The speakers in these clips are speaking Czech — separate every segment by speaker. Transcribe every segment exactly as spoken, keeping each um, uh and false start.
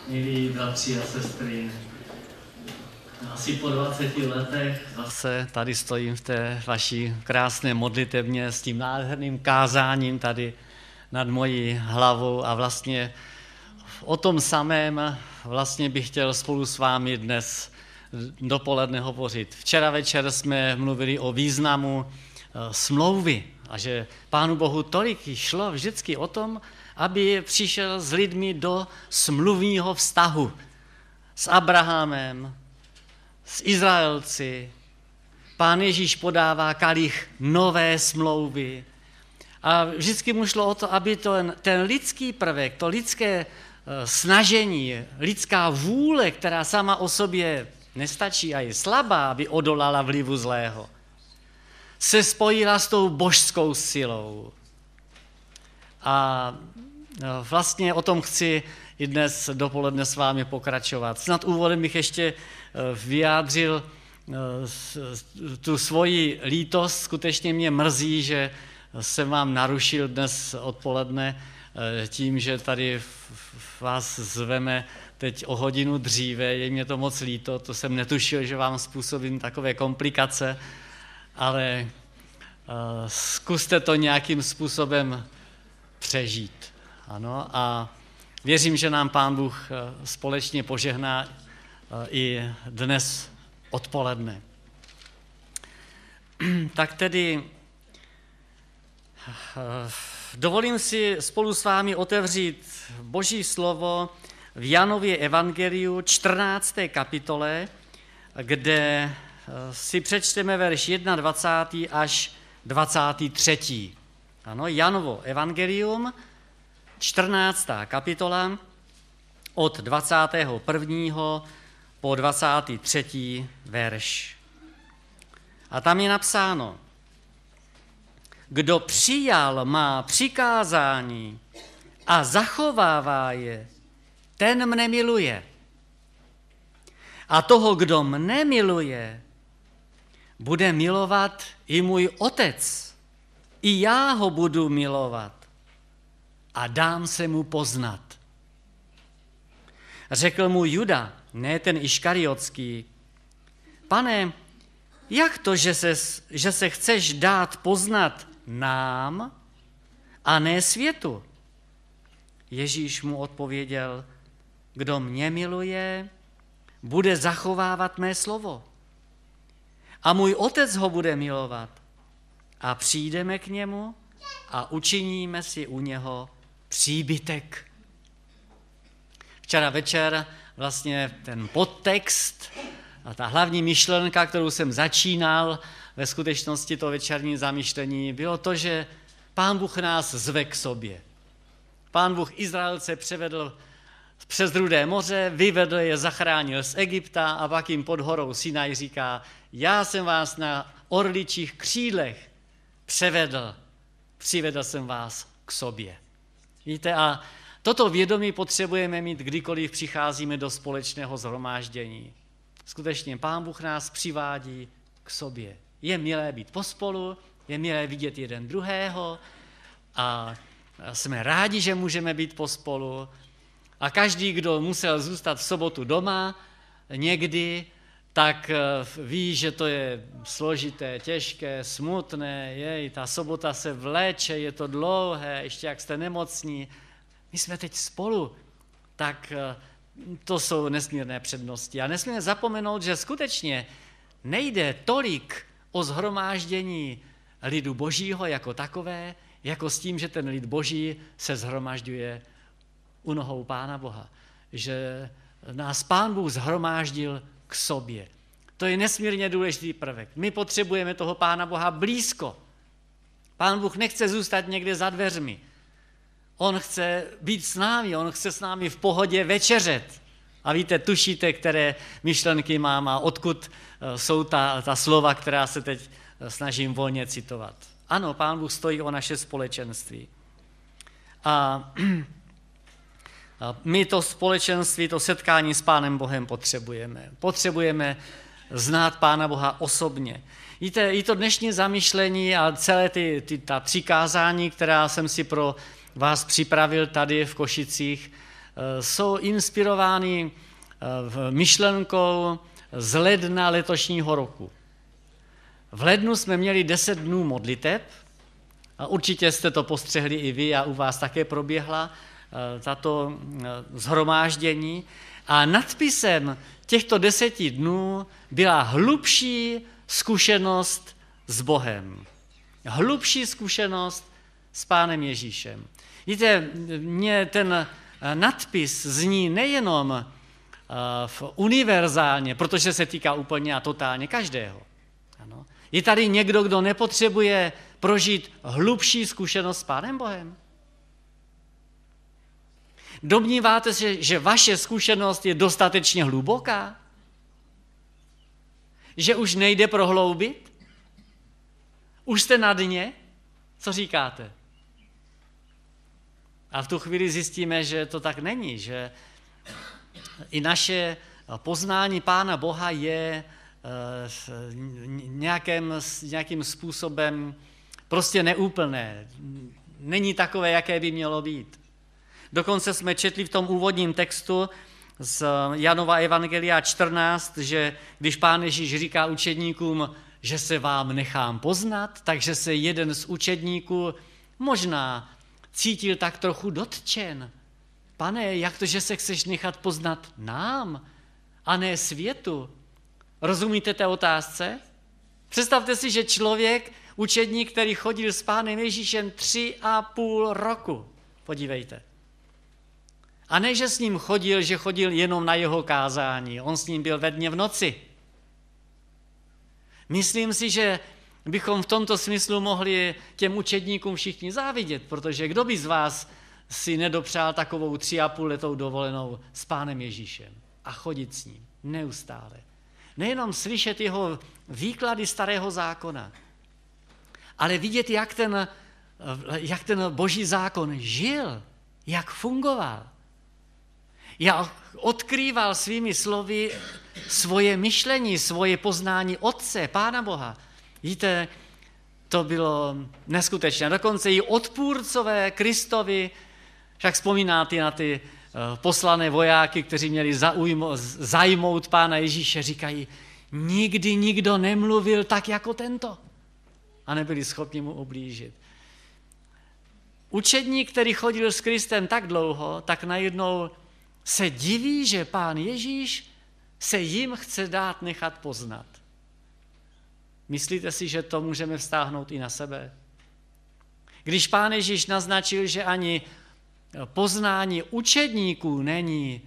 Speaker 1: Milí bratři a sestry, asi po dvaceti letech zase tady stojím v té vaší krásné modlitebně s tím nádherným kázáním tady nad mojí hlavou a vlastně o tom samém vlastně bych chtěl spolu s vámi dnes dopoledne hovořit. Včera večer jsme mluvili o významu smlouvy a že Pánu Bohu tolik šlo vždycky o tom, aby přišel s lidmi do smluvního vztahu s Abrahamem, s Izraelci. Pán Ježíš podává kalich nové smlouvy. A vždycky mu šlo o to, aby to, ten lidský prvek, to lidské snažení, lidská vůle, která sama o sobě nestačí a je slabá, aby odolala vlivu zlého, se spojila s tou božskou silou. A vlastně o tom chci i dnes dopoledne s vámi pokračovat. Snad úvodem bych ještě vyjádřil tu svoji lítost. Skutečně mě mrzí, že jsem vám narušil dnes odpoledne tím, že tady vás zveme teď o hodinu dříve. Je mě to moc líto, to jsem netušil, že vám způsobím takové komplikace, ale zkuste to nějakým způsobem přežít. Ano, a věřím, že nám Pán Bůh společně požehná i dnes odpoledne. Tak tedy dovolím si spolu s vámi otevřít Boží slovo v Janově evangeliu čtrnácté kapitole, kde si přečteme verš dvacátý první až dvacátý třetí Ano, Janovo evangelium, čtrnáctá kapitola, od dvacátého prvního po dvacátý třetí verš. A tam je napsáno: Kdo přijal má přikázání a zachovává je, ten mne miluje. A toho, kdo mne miluje, bude milovat i můj Otec. I já ho budu milovat a dám se mu poznat. Řekl mu Juda, ne ten Iškariotský: Pane, jak to, že se, že se chceš dát poznat nám a ne světu? Ježíš mu odpověděl: Kdo mě miluje, bude zachovávat mé slovo. A můj Otec ho bude milovat. A přijdeme k němu a učiníme si u něho příbytek. Včera večer vlastně ten podtext a ta hlavní myšlenka, kterou jsem začínal ve skutečnosti to večerní zamyšlení, bylo to, že Pán Bůh nás zve k sobě. Pán Bůh Izraelce převedl přes Rudé moře, vyvedl je, zachránil z Egypta a pak jim pod horou Sinaj říká: Já jsem vás na orličích křídlech převedl, přivedl jsem vás k sobě. Víte, a toto vědomí potřebujeme mít, kdykoliv přicházíme do společného shromáždění. Skutečně Pán Bůh nás přivádí k sobě. Je milé být pospolu, je milé vidět jeden druhého a jsme rádi, že můžeme být pospolu. A každý, kdo musel zůstat v sobotu doma někdy, tak ví, že to je složité, těžké, smutné, jej, ta sobota se vleče, je to dlouhé, ještě jak jste nemocní. My jsme teď spolu, tak to jsou nesmírné přednosti. A nesmíme zapomenout, že skutečně nejde tolik o shromáždění lidu Božího jako takové, jako s tím, že ten lid Boží se shromažďuje u nohou Pána Boha. Že nás Pán Bůh shromáždil k sobě. To je nesmírně důležitý prvek. My potřebujeme toho Pána Boha blízko. Pán Bůh nechce zůstat někde za dveřmi. On chce být s námi, on chce s námi v pohodě večeřet. A víte, tušíte, které myšlenky mám a odkud jsou ta, ta slova, která se teď snažím volně citovat. Ano, Pán Bůh stojí o naše společenství. A my to společenství, to setkání s Pánem Bohem potřebujeme. Potřebujeme znát Pána Boha osobně. Víte, i to dnešní zamyšlení a celé ty, ty, ta přikázání, která jsem si pro vás připravil tady v Košicích, jsou inspirovány myšlenkou z ledna letošního roku. V lednu jsme měli deset dnů modliteb, a určitě jste to postřehli i vy a u vás také proběhla tato shromáždění. A nadpisem těchto deseti dnů byla hlubší zkušenost s Bohem. Hlubší zkušenost s Pánem Ježíšem. Víte, mně ten nadpis zní nejenom univerzálně, protože se týká úplně a totálně každého. Ano. Je tady někdo, kdo nepotřebuje prožít hlubší zkušenost s Pánem Bohem? Domníváte se, že vaše zkušenost je dostatečně hluboká? Že už nejde prohloubit? Už jste na dně? Co říkáte? A v tu chvíli zjistíme, že to tak není, že i naše poznání Pána Boha je nějakým, nějakým způsobem prostě neúplné. Není takové, jaké by mělo být. Dokonce jsme četli v tom úvodním textu z Janova Evangelia čtrnáct, že když Pán Ježíš říká učedníkům, že se vám nechám poznat, takže se jeden z učedníků možná cítil tak trochu dotčen. Pane, jak to, že se chceš nechat poznat nám a ne světu? Rozumíte té otázce? Představte si, že člověk, učedník, který chodil s Pánem Ježíšem tři a půl roku. Podívejte. A ne, že s ním chodil, že chodil jenom na jeho kázání. On s ním byl ve dně v noci. Myslím si, že bychom v tomto smyslu mohli těm učedníkům všichni závidět, protože kdo by z vás si nedopřál takovou tři a půl letou dovolenou s Pánem Ježíšem a chodit s ním neustále. Nejenom slyšet jeho výklady starého zákona, ale vidět, jak ten, jak ten boží zákon žil, jak fungoval. Já odkrýval svými slovy svoje myšlení, svoje poznání Otce, Pána Boha. Víte, to bylo neskutečné. Dokonce i odpůrcové Kristovi, však vzpomínáte na ty poslané vojáky, kteří měli zaujmo, zajmout Pána Ježíše, říkají, nikdy nikdo nemluvil tak jako tento. A nebyli schopni mu ublížit. Učedník, který chodil s Kristem tak dlouho, tak najednou se diví, že Pán Ježíš se jim chce dát nechat poznat. Myslíte si, že to můžeme vztáhnout i na sebe? Když Pán Ježíš naznačil, že ani poznání učedníků není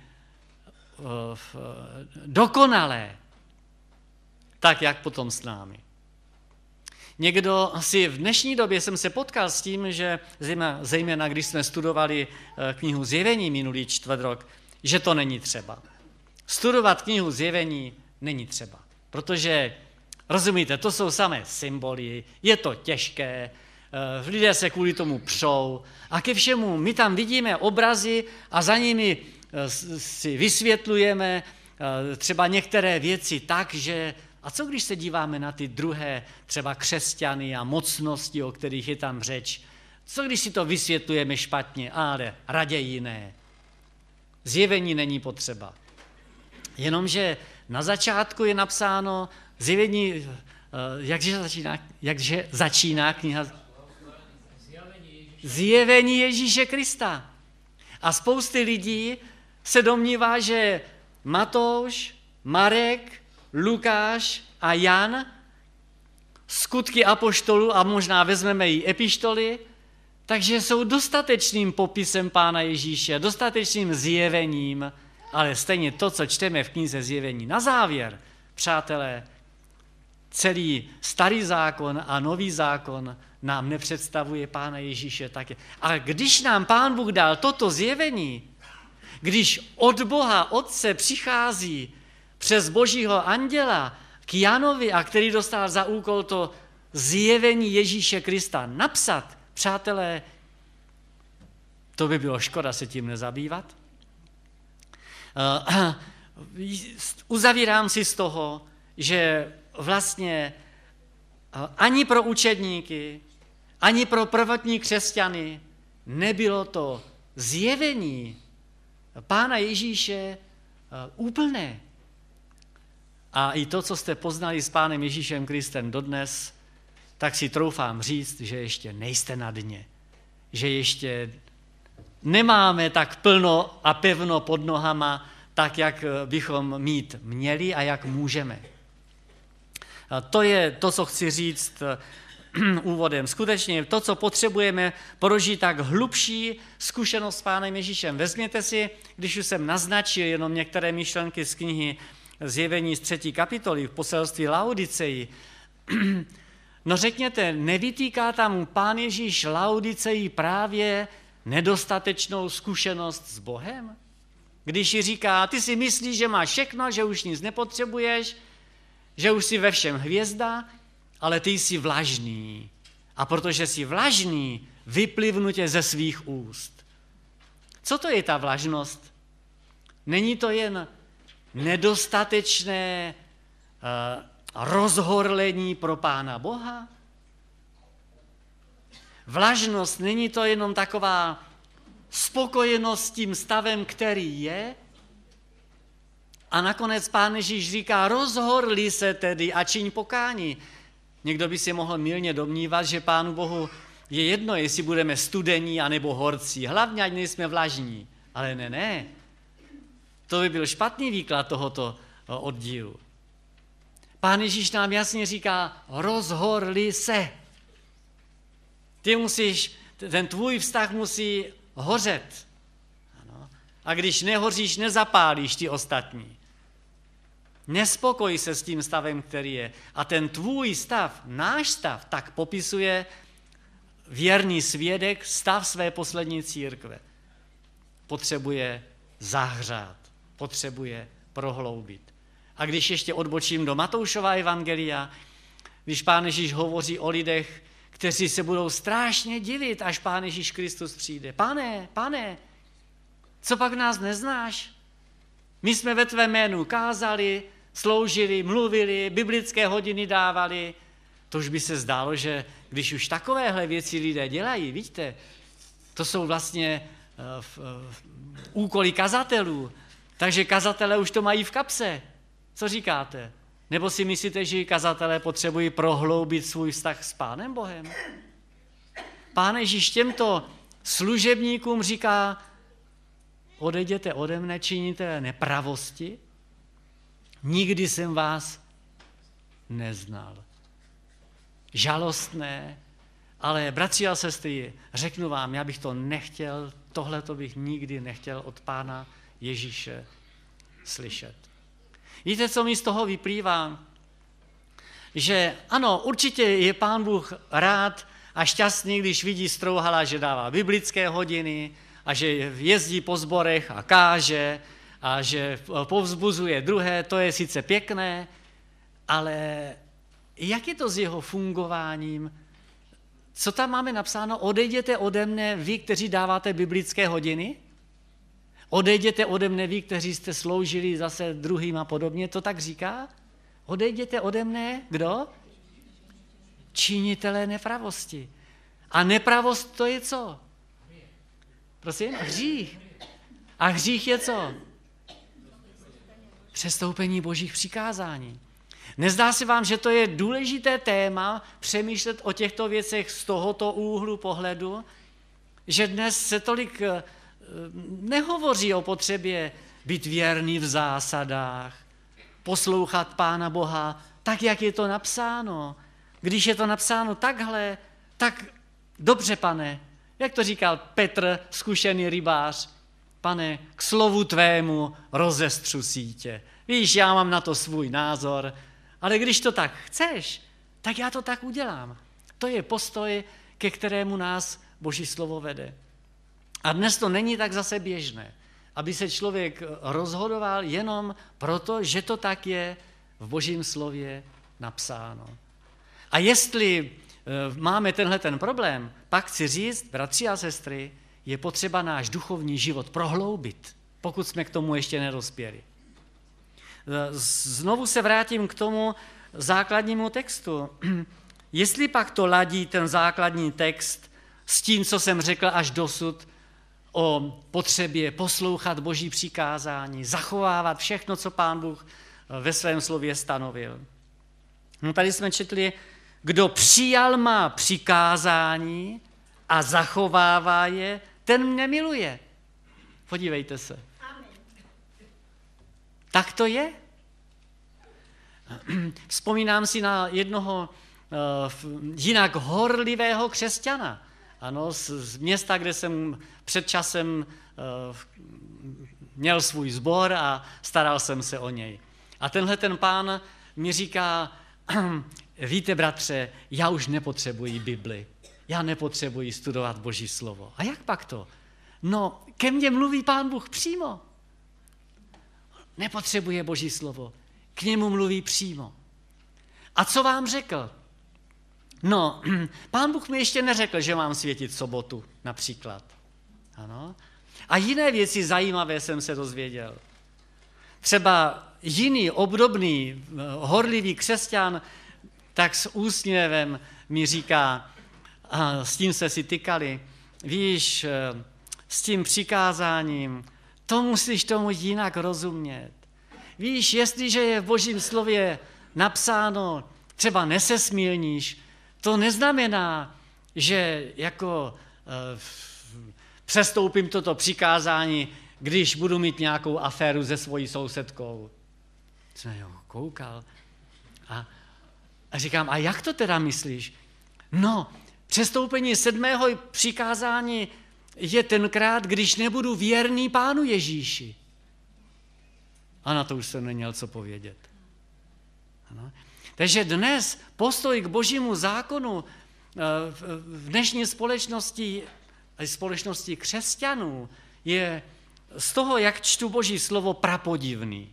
Speaker 1: dokonalé, tak jak potom s námi. Někdo si v dnešní době jsem se potkal s tím, že zejména když jsme studovali knihu Zjevení minulý čtvrt rok, že to není třeba. Studovat knihu Zjevení není třeba, protože, rozumíte, to jsou samé symboly, je to těžké, lidé se kvůli tomu přou a ke všemu my tam vidíme obrazy a za nimi si vysvětlujeme třeba některé věci tak, že a co když se díváme na ty druhé třeba křesťany a mocnosti, o kterých je tam řeč, co když si to vysvětlujeme špatně, ale raději ne. Zjevení není potřeba. Jenomže na začátku je napsáno zjevení, jakže začíná, jakže začíná kniha Zjevení Ježíše Krista. A spousty lidí se domnívá, že Matouš, Marek, Lukáš a Jan, skutky apoštolů a možná vezmeme i epištoly, takže jsou dostatečným popisem Pána Ježíše, dostatečným zjevením, ale stejně to, co čteme v knize Zjevení. Na závěr, přátelé, celý starý zákon a nový zákon nám nepředstavuje Pána Ježíše taky. Ale když nám Pán Bůh dal toto zjevení, když od Boha Otce přichází přes božího anděla k Janovi, a který dostal za úkol to zjevení Ježíše Krista napsat, přátelé, to by bylo škoda se tím nezabývat. Uh, uzavírám si z toho, že vlastně uh, ani pro učedníky, ani pro prvotní křesťany nebylo to zjevení Pána Ježíše úplné. A i to, co jste poznali s Pánem Ježíšem Kristem dodnes, tak si troufám říct, že ještě nejste na dně. Že ještě nemáme tak plno a pevno pod nohama, tak, jak bychom mít měli a jak můžeme. A to je to, co chci říct úvodem. Skutečně to, co potřebujeme prožít tak hlubší zkušenost s Pánem Ježíšem. Vezměte si, když už jsem naznačil jenom některé myšlenky z knihy Zjevení z třetí kapitoly v poselství Laodiceji. No řekněte, nevytýká tam Pán Ježíš Laodiceji právě nedostatečnou zkušenost s Bohem? Když jí říká, ty si myslíš, že máš všechno, že už nic nepotřebuješ, že už jsi ve všem hvězda, ale ty jsi vlažný. A protože jsi vlažný, vyplivnu tě ze svých úst. Co to je ta vlažnost? Není to jen nedostatečné uh, rozhorlení pro Pána Boha? Vlažnost není to jenom taková spokojenost s tím stavem, který je? A nakonec Pán Ježíš říká, rozhorli se tedy a čiň pokání. Někdo by si mohl mylně domnívat, že Pánu Bohu je jedno, jestli budeme studení anebo horcí. Hlavně, ať nejsme vlažní. Ale ne, ne. To by byl špatný výklad tohoto oddílu. Pán Ježíš nám jasně říká, rozhorli se. Ty musíš, ten tvůj vztah musí hořet. Ano. A když nehoříš, nezapálíš ty ostatní. Nespokoj se s tím stavem, který je. A ten tvůj stav, náš stav, tak popisuje věrný svědek stav své poslední církve. Potřebuje zahřát, potřebuje prohloubit. A když ještě odbočím do Matoušova evangelia, když Pán Ježíš hovoří o lidech, kteří se budou strašně divit, až Pán Ježíš Kristus přijde. Pane, pane, co pak nás neznáš? My jsme ve tvém jménu kázali, sloužili, mluvili, biblické hodiny dávali. To už by se zdálo, že když už takovéhle věci lidé dělají, vidíte, to jsou vlastně uh, uh, úkoly kazatelů, takže kazatelé už to mají v kapse. Co říkáte? Nebo si myslíte, že kazatelé potřebují prohloubit svůj vztah s Pánem Bohem? Pán Ježíš těmto služebníkům říká, odejděte ode mne, činíte nepravosti, nikdy jsem vás neznal. Žalostné, ale bratři a sestry, řeknu vám, já bych to nechtěl, tohle to bych nikdy nechtěl od Pána Ježíše slyšet. Víte, co mi z toho vyplývá? Že ano, určitě je Pán Bůh rád a šťastný, když vidí Strouhala, že dává biblické hodiny a že jezdí po sborech a káže a že povzbuzuje druhé, to je sice pěkné, ale jak je to s jeho fungováním? Co tam máme napsáno? Odejděte ode mne vy, kteří dáváte biblické hodiny? Odejděte ode mne vy, kteří jste sloužili zase druhým a podobně, to tak říká? Odejděte ode mne, kdo? Činitelé nepravosti. A nepravost to je co? Prosím? Hřích. A hřích je co? Přestoupení božích přikázání. Nezdá se vám, že to je důležité téma přemýšlet o těchto věcech z tohoto úhlu pohledu, že dnes se tolik nehovoří o potřebě být věrný v zásadách, poslouchat Pána Boha tak, jak je to napsáno. Když je to napsáno takhle, tak dobře, pane, jak to říkal Petr, zkušený rybář, pane, k slovu tvému rozestřu sítě. Víš, já mám na to svůj názor, ale když to tak chceš, tak já to tak udělám. To je postoj, ke kterému nás Boží slovo vede. A dnes to není tak zase běžné, aby se člověk rozhodoval jenom proto, že to tak je v Božím slově napsáno. A jestli máme tenhle ten problém, pak chci říct, bratři a sestry, je potřeba náš duchovní život prohloubit, pokud jsme k tomu ještě nedospěli. Znovu se vrátím k tomu základnímu textu. Jestli pak to ladí ten základní text s tím, co jsem řekl až dosud o potřebě poslouchat Boží přikázání, zachovávat všechno, co Pán Bůh ve svém slově stanovil. No tady jsme četli, kdo přijal má přikázání a zachovává je, ten mě miluje. Podívejte se. Tak to je. Vzpomínám si na jednoho uh, jinak horlivého křesťana. Ano, z, z města, kde jsem před časem uh, měl svůj sbor a staral jsem se o něj. A tenhle ten pán mi říká, víte, bratře, já už nepotřebuji Bibli. Já nepotřebuji studovat Boží slovo. A jak pak to? No, ke mně mluví Pán Bůh přímo. Nepotřebuje Boží slovo. K němu mluví přímo. A co vám řekl? No, Pán Bůh mi ještě neřekl, že mám světit sobotu, například. Ano. A jiné věci zajímavé jsem se dozvěděl. Třeba jiný obdobný horlivý křesťan tak s úsměvem mi říká, a s tím se si tykali, víš, s tím přikázáním, to musíš tomu jinak rozumět. Víš, jestliže je v Božím slově napsáno, třeba nesesmilníš, to neznamená, že jako e, přestoupím toto přikázání, když budu mít nějakou aféru se svojí sousedkou. Jsem jo koukal a, a říkám, a jak to teda myslíš? No, přestoupení sedmého přikázání je tenkrát, když nebudu věrný Pánu Ježíši. A na to už jsem neměl co povědět. Ano. Takže dnes postoj k Božímu zákonu v dnešní společnosti, společnosti křesťanů je z toho, jak čtu Boží slovo, prapodivný.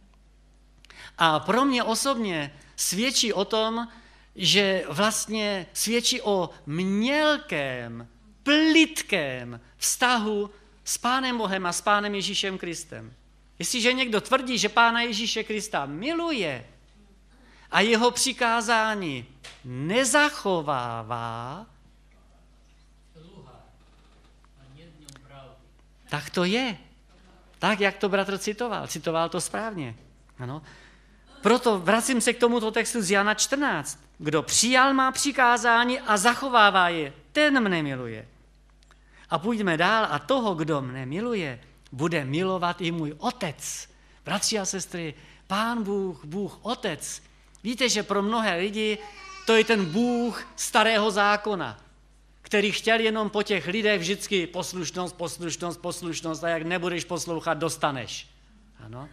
Speaker 1: A pro mě osobně svědčí o tom, že vlastně svědčí o mělkém, plytkém vztahu s Pánem Bohem a s Pánem Ježíšem Kristem. Jestliže někdo tvrdí, že Pána Ježíše Krista miluje a jeho přikázání nezachovává, tak to je. Tak, jak to bratr citoval. Citoval to správně. Ano. Proto vracím se k tomuto textu z Jana čtrnáct. Kdo přijal má přikázání a zachovává je, ten mne miluje. A půjdeme dál a toho, kdo mne miluje, bude milovat i můj otec. Bratři a sestry, Pán Bůh, Bůh Otec. Víte, že pro mnohé lidi to je ten Bůh starého zákona, který chtěl jenom po těch lidech vždycky poslušnost, poslušnost, poslušnost a jak nebudeš poslouchat, dostaneš. Ano.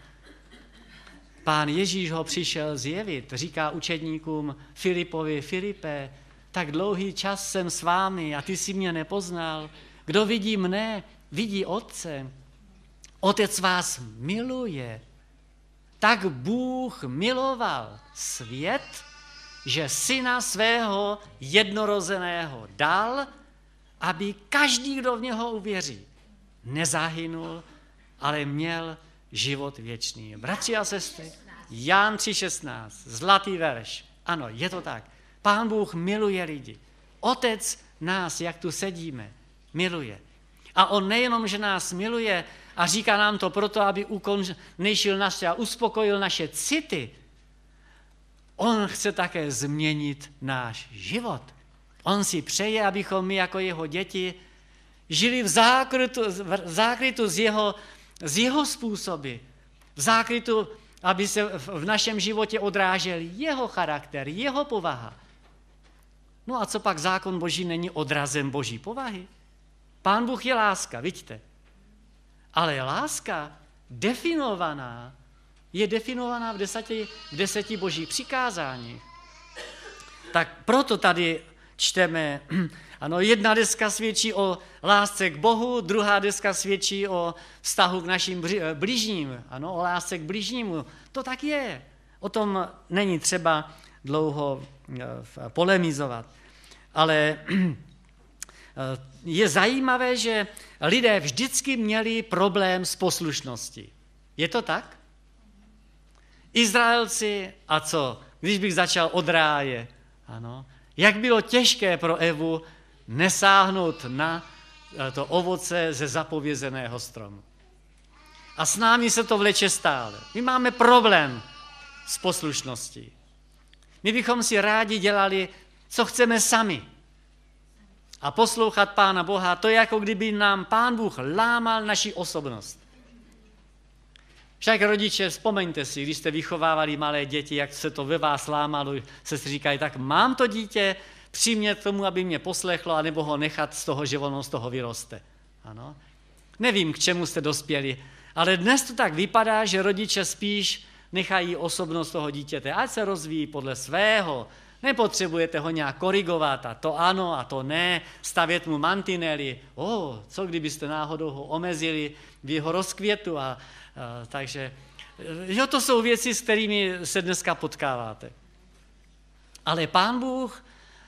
Speaker 1: Pán Ježíš ho přišel zjevit, říká učedníkům Filipovi, Filipe, tak dlouhý čas jsem s vámi a ty jsi mě nepoznal. Kdo vidí mne, vidí Otce. Otec vás miluje. Tak Bůh miloval svět, že syna svého jednorozeného dal, aby každý, kdo v něho uvěří, nezahynul, ale měl život věčný. Bratři a sestry, Jan tři šestnáct, zlatý verš. Ano, je to tak. Pán Bůh miluje lidi. Otec nás, jak tu sedíme, miluje. A on nejenom, že nás miluje a říká nám to proto, aby ukončil naše a uspokojil naše city, on chce také změnit náš život. On si přeje, abychom my jako jeho děti žili v zákrytu, v zákrytu z, jeho, z jeho způsoby. V zákrytu, aby se v našem životě odrážel jeho charakter, jeho povaha. No a co pak zákon Boží není odrazem Boží povahy? Pán Bůh je láska, vidíte. Ale láska definovaná je definovaná v deseti, v deseti Božích přikázáních. Tak proto tady čteme, ano, jedna deska svědčí o lásce k Bohu, druhá deska svědčí o vztahu k našim bližním, ano, o lásce k bližnímu. To tak je. O tom není třeba dlouho polemizovat. Ale je zajímavé, že lidé vždycky měli problém s poslušností. Je to tak? Izraelci, a co? Když bych začal od ráje, ano, jak bylo těžké pro Evu nesáhnout na to ovoce ze zapovězeného stromu. A s námi se to vleče stále. My máme problém s poslušností. My bychom si rádi dělali, co chceme sami. A poslouchat Pána Boha, to je jako kdyby nám Pán Bůh lámal naši osobnost. Však rodiče, vzpomeňte si, když jste vychovávali malé děti, jak se to ve vás lámalo, se si říkají, tak mám to dítě přimět k tomu, aby mě poslechlo, anebo ho nechat z toho, že ono z toho vyroste. Ano? Nevím, k čemu jste dospěli, ale dnes to tak vypadá, že rodiče spíš nechají osobnost toho dítěte, ať se rozvíjí podle svého. Nepotřebujete ho nějak korigovat a to ano a to ne, stavět mu mantinely. O, co kdybyste náhodou ho omezili v jeho rozkvětu. A, a, takže jo, to jsou věci, s kterými se dneska potkáváte. Ale Pán Bůh,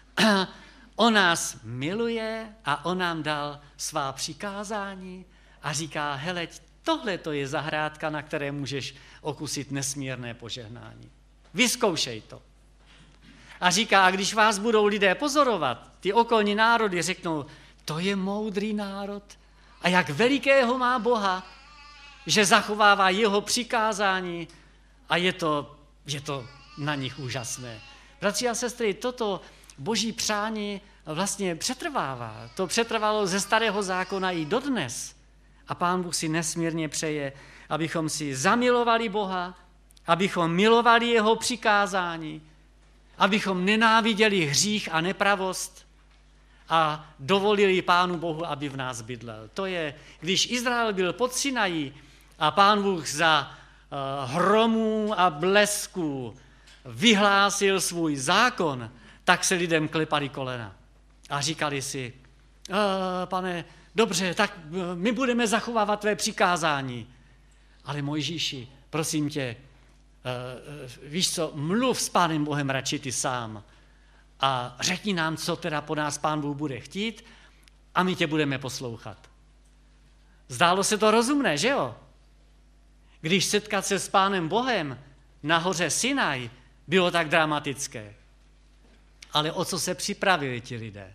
Speaker 1: on nás miluje a on nám dal svá přikázání a říká, heleď, tohle to je zahrádka, na které můžeš okusit nesmírné požehnání. Vyzkoušej to. A říká, a když vás budou lidé pozorovat, ty okolní národy řeknou, to je moudrý národ a jak velikého má Boha, že zachovává jeho přikázání a je to, je to na nich úžasné. Bratři a sestry, toto boží přání vlastně přetrvává. To přetrvalo ze starého zákona i dodnes. A Pán Bůh si nesmírně přeje, abychom si zamilovali Boha, abychom milovali jeho přikázání, abychom nenáviděli hřích a nepravost a dovolili Pánu Bohu, aby v nás bydlel. To je, když Izrael byl pod Sinají a Pán Bůh za uh, hromů a blesků vyhlásil svůj zákon, tak se lidem klepali kolena a říkali si, uh, pane, dobře, tak my budeme zachovávat tvé přikázání. Ale Mojžíši, prosím tě, Uh, víš co, mluv s Pánem Bohem radši ty sám a řekni nám, co teda po nás Pán Bůh bude chtít a my tě budeme poslouchat. Zdálo se to rozumné, že jo? Když setkat se s Pánem Bohem na hoře Sinaj bylo tak dramatické. Ale o co se připravili ti lidé?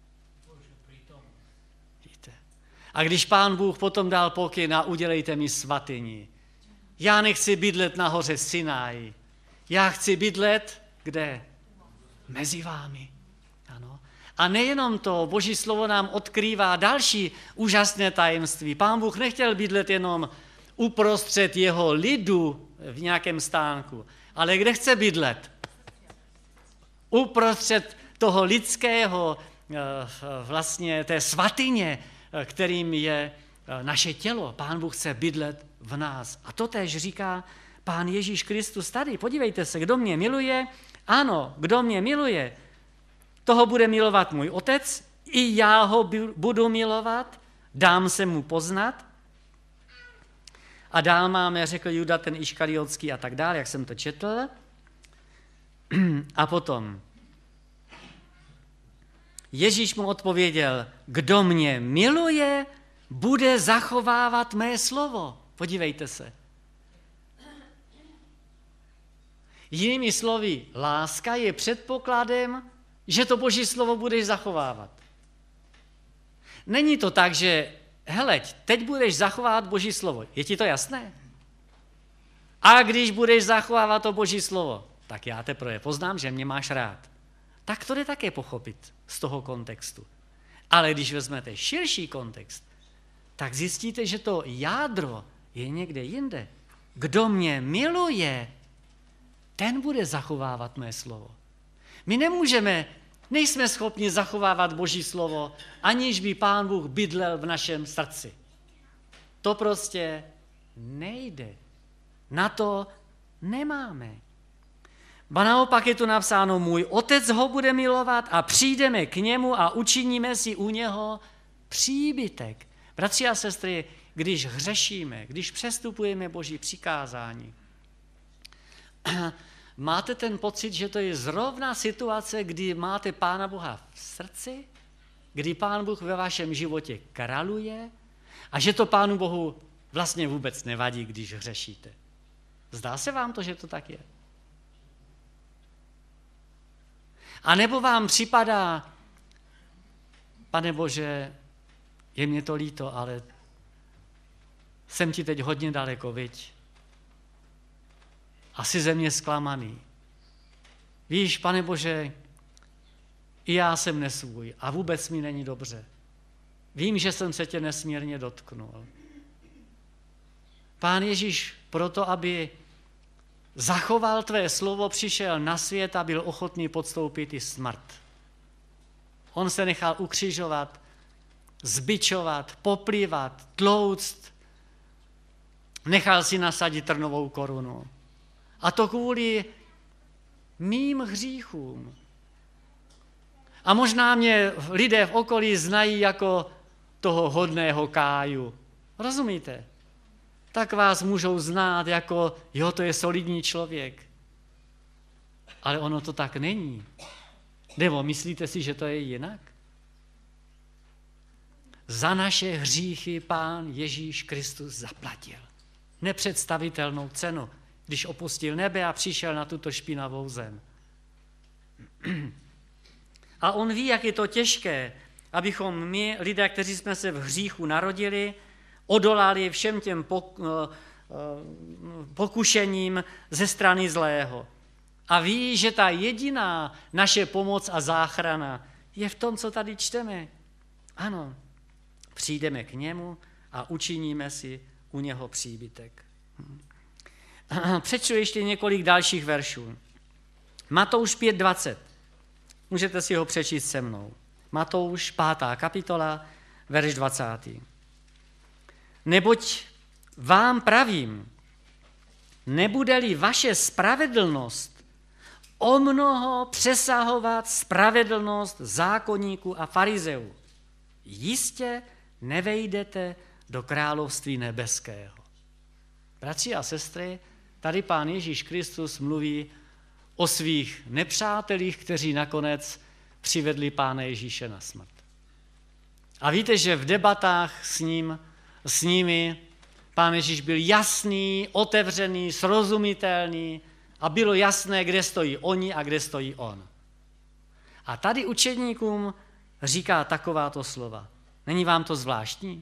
Speaker 1: Víte? A když Pán Bůh potom dal pokyn a udělejte mi svatyni, já nechci bydlet na hoře Sinaj. Já chci bydlet, kde? Mezi vámi. Ano. A nejenom to, Boží slovo nám odkrývá další úžasné tajemství. Pán Bůh nechtěl bydlet jenom uprostřed jeho lidu v nějakém stánku, ale kde chce bydlet? Uprostřed toho lidského, vlastně té svatyně, kterým je naše tělo. Pán Bůh chce bydlet v nás. A to též říká Pán Ježíš Kristus tady. Podívejte se, kdo mě miluje, ano, kdo mě miluje, toho bude milovat můj Otec, i já ho budu milovat, dám se mu poznat. A dál máme, řekl Juda ten Iškariotský a tak dále, jak jsem to četl. A potom Ježíš mu odpověděl, kdo mě miluje, bude zachovávat mé slovo. Podívejte se. Jinými slovy, láska je předpokladem, že to Boží slovo budeš zachovávat. Není to tak, že heleď, teď budeš zachovávat Boží slovo. Je ti to jasné? A když budeš zachovávat to Boží slovo, tak já teprve poznám, že mě máš rád. Tak to jde také pochopit z toho kontextu. Ale když vezmete širší kontext, tak zjistíte, že to jádro je někde jinde. Kdo mě miluje, ten bude zachovávat mé slovo. My nemůžeme, nejsme schopni zachovávat Boží slovo, aniž by Pán Bůh bydlel v našem srdci. To prostě nejde. Na to nemáme. Ba naopak je tu napsáno, můj Otec ho bude milovat a přijdeme k němu a učiníme si u něho příbytek. Bratři a sestry, když hřešíme, když přestupujeme Boží přikázání, máte ten pocit, že to je zrovna situace, kdy máte Pána Boha v srdci, kdy Pán Bůh ve vašem životě králuje a že to Pánu Bohu vlastně vůbec nevadí, když hřešíte. Zdá se vám to, že to tak je? A nebo vám připadá, Pane Bože, je mě to líto, ale jsem ti teď hodně daleko, viď? A jsi ze mě zklamaný. Víš, Pane Bože, i já jsem nesvůj a vůbec mi není dobře. Vím, že jsem se tě nesmírně dotknul. Pán Ježíš proto, aby zachoval tvé slovo, přišel na svět a byl ochotný podstoupit i smrt. On se nechal ukřižovat, zbičovat, poplývat, tlouct, nechal si nasadit trnovou korunu. A to kvůli mým hříchům. A možná mě lidé v okolí znají jako toho hodného Káju. Rozumíte? Tak vás můžou znát jako, jo, to je solidní člověk. Ale ono to tak není. Nebo myslíte si, že to je jinak? Za naše hříchy Pán Ježíš Kristus zaplatil. Nepředstavitelnou cenu, když opustil nebe a přišel na tuto špinavou zem. A on ví, jak je to těžké, abychom my, lidé, kteří jsme se v hříchu narodili, odolali všem těm pokušením ze strany zlého. A ví, že ta jediná naše pomoc a záchrana je v tom, co tady čteme. Ano, přijdeme k němu a učiníme si u něho příbytek. Přečtu ještě několik dalších veršů. Matouš pět dvacet. Můžete si ho přečíst se mnou. Matouš pátá kapitola, verš dvacátý. Neboť vám pravím, nebude-li vaše spravedlnost o mnoho přesahovat spravedlnost zákonníků a farizeů, jistě nevejdete do království nebeského. Bratři a sestry, tady Pán Ježíš Kristus mluví o svých nepřátelích, kteří nakonec přivedli Pána Ježíše na smrt. A víte, že v debatách s ním, s nimi Pán Ježíš byl jasný, otevřený, srozumitelný a bylo jasné, kde stojí oni a kde stojí on. A tady učedníkům říká takováto slova. Není vám to zvláštní?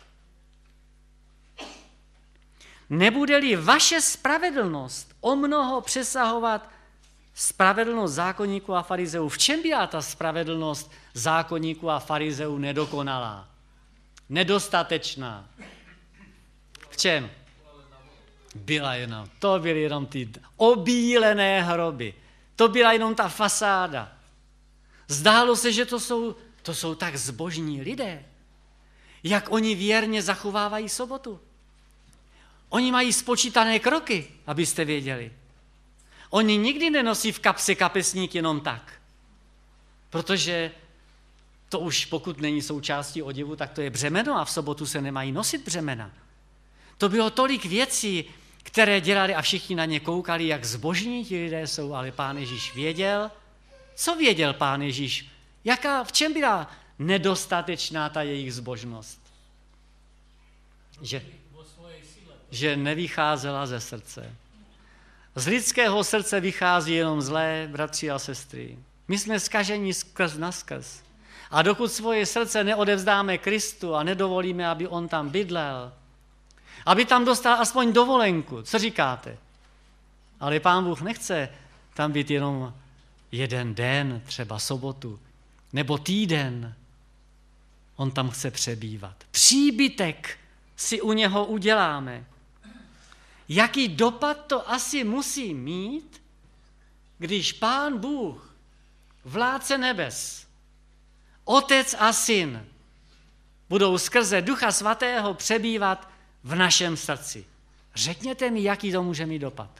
Speaker 1: Nebude-li vaše spravedlnost o mnoho přesahovat spravedlnost zákonníků a farizeů. V čem byla ta spravedlnost zákonníků a farizeů nedokonalá? Nedostatečná. V čem? Byla jenom, to byly jenom ty obílené hroby. To byla jenom ta fasáda. Zdálo se, že to jsou, to jsou tak zbožní lidé. Jak oni věrně zachovávají sobotu. Oni mají spočítané kroky, abyste věděli. Oni nikdy nenosí v kapse kapesník jenom tak. Protože to už pokud není součástí oděvu, tak to je břemeno a v sobotu se nemají nosit břemena. To bylo tolik věcí, které dělali a všichni na ně koukali, jak zbožní ti lidé jsou, ale Pán Ježíš věděl. Co věděl Pán Ježíš? Jaká, v čem byla nedostatečná ta jejich zbožnost? Že, že nevycházela ze srdce. Z lidského srdce vychází jenom zlé, bratři a sestry. My jsme zkaženi skrz naskrz. A dokud svoje srdce neodevzdáme Kristu a nedovolíme, aby on tam bydlel, aby tam dostal aspoň dovolenku, co říkáte? Ale Pán Bůh nechce tam být jenom jeden den, třeba sobotu, nebo týden. On tam chce přebývat. Příbytek si u něho uděláme. Jaký dopad to asi musí mít, když Pán Bůh, vládce nebes, Otec a Syn, budou skrze Ducha Svatého přebývat v našem srdci. Řekněte mi, jaký to může mít dopad.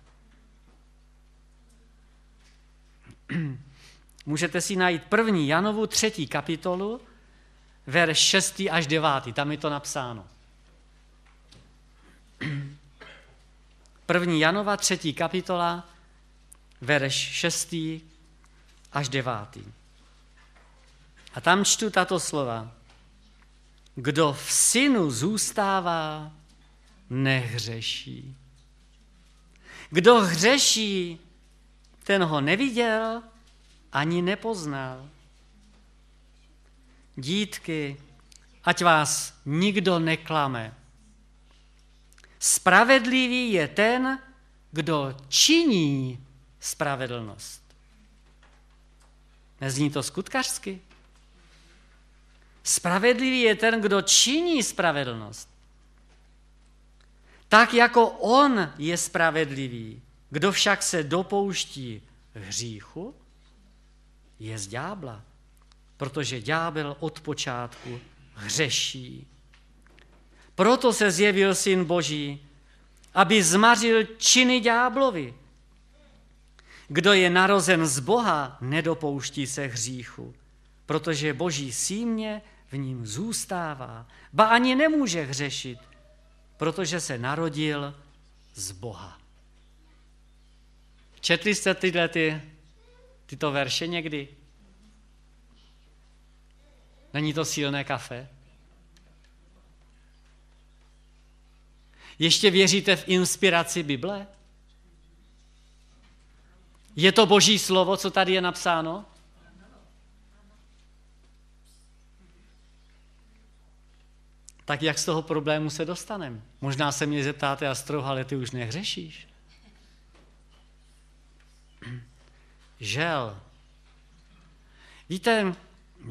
Speaker 1: Můžete si najít první Janovu třetí kapitolu, verš šestý až devátý, tam je to napsáno. První Janova třetí kapitola, verš šestý až devátý. A tam čtu tato slova. Kdo v Synu zůstává, nehřeší. Kdo hřeší, ten ho neviděl ani nepoznal. Dítky, ať vás nikdo neklame. Spravedlivý je ten, kdo činí spravedlnost. Nezní to skutkařsky? Spravedlivý je ten, kdo činí spravedlnost. Tak jako on je spravedlivý, kdo však se dopouští hříchu, je z ďábla, protože ďábel od počátku hřeší. Proto se zjevil Syn Boží, aby zmařil činy ďáblovi. Kdo je narozen z Boha, nedopouští se hříchu, protože Boží símě v ním zůstává, ba ani nemůže hřešit, protože se narodil z Boha. Četli jste tyhle ty, tyto verše někdy? Není to silné kafe? Ještě věříte v inspiraci Bible? Je to Boží slovo, co tady je napsáno? Tak jak z toho problému se dostaneme? Možná se mě zeptáte, Astro, ale ty už nehřešíš. Žel. Víte,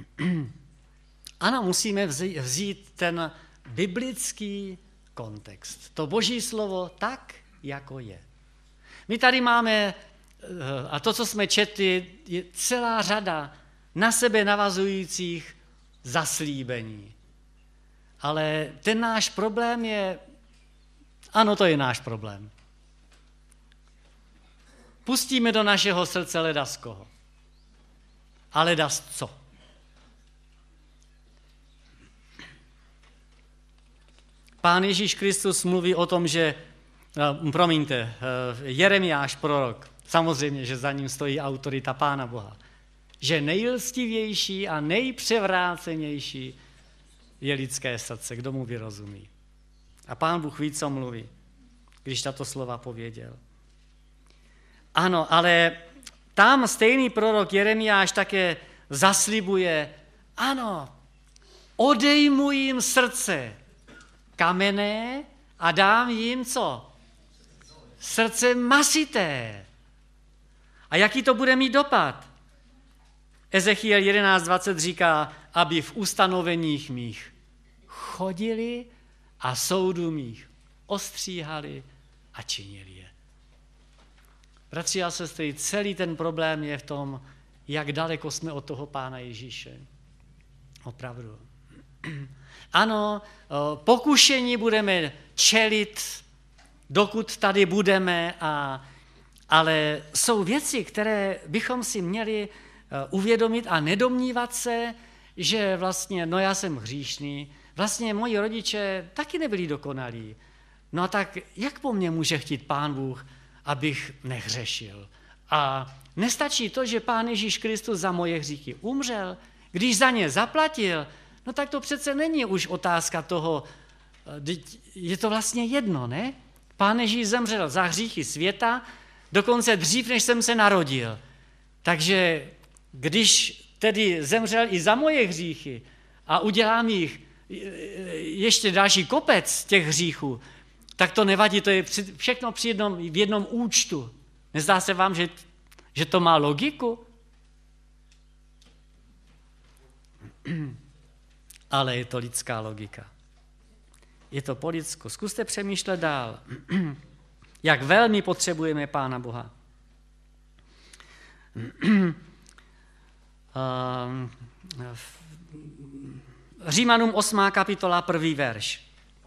Speaker 1: ano, musíme vzít ten biblický kontext. To Boží slovo tak, jako je. My tady máme, a to, co jsme četli, je celá řada na sebe navazujících zaslíbení. Ale ten náš problém je, ano, to je náš problém. Pustíme do našeho srdce ledas koho. A ledas co? Pán Ježíš Kristus mluví o tom, že, no, promiňte, Jeremiáš prorok, samozřejmě, že za ním stojí autorita Pána Boha, že nejlstivější a nejpřevrácenější je lidské srdce, kdo mu vyrozumí. A Pán Bůh ví, co mluví, když tato slova pověděl. Ano, ale tam stejný prorok Jeremiáš také zaslibuje, ano, odejmu jim srdce kamenné a dám jim co? Srdce masité. A jaký to bude mít dopad? Ezechiel jedenáct dvacet říká, aby v ustanoveních mých chodili a soudu mých ostříhali a činili je. Bratři a sestry, celý ten problém je v tom, jak daleko jsme od toho Pána Ježíše. Opravdu. Ano, pokušení budeme čelit, dokud tady budeme, a, ale jsou věci, které bychom si měli uvědomit a nedomnívat se, že vlastně, no já jsem hříšný, vlastně moji rodiče taky nebyli dokonalí. No tak jak po mně může chtít Pán Bůh, abych nehřešil? A nestačí to, že Pán Ježíš Kristus za moje hříchy umřel, když za ně zaplatil, no tak to přece není už otázka toho, je to vlastně jedno, ne? Pán Ježíš zemřel za hříchy světa, dokonce dřív, než jsem se narodil. Takže když tedy zemřel i za moje hříchy a udělám jich ještě další kopec těch hříchů, tak to nevadí, to je všechno při jednom, v jednom účtu. Nezdá se vám, že, že to má logiku? Ale je to lidská logika. Je to po lidsku. Zkuste přemýšlet dál. Jak velmi potřebujeme Pána Boha. Římanům osmá kapitola, první verš.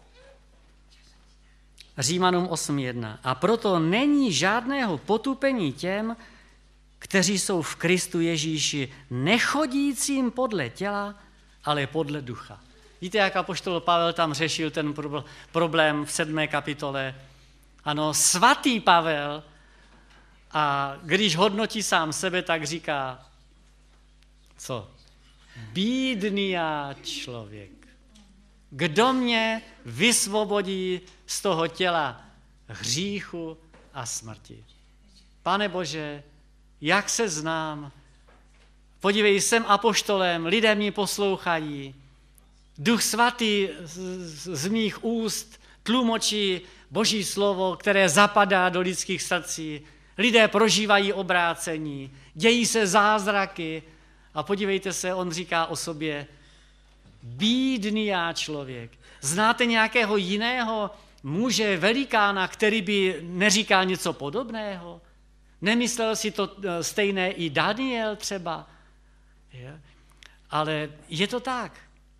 Speaker 1: Římanům osm jedna. A proto není žádného potupení těm, kteří jsou v Kristu Ježíši, nechodícím podle těla, ale podle ducha. Víte, jak apoštol Pavel tam řešil ten problém v sedmé kapitole? Ano, svatý Pavel, a když hodnotí sám sebe, tak říká, co? Bídný já člověk. Kdo mě vysvobodí z toho těla hříchu a smrti? Pane Bože, jak se znám? Podívej, jsem apoštolem, lidé mě poslouchají. Duch Svatý z, z mých úst tlumočí Boží slovo, které zapadá do lidských srdcí. Lidé prožívají obrácení, dějí se zázraky a podívejte se, on říká o sobě, bídný já člověk. Znáte nějakého jiného muže, velikána, který by neříkal něco podobného? Nemyslel si to stejné i Daniel třeba? Je? Ale je to tak.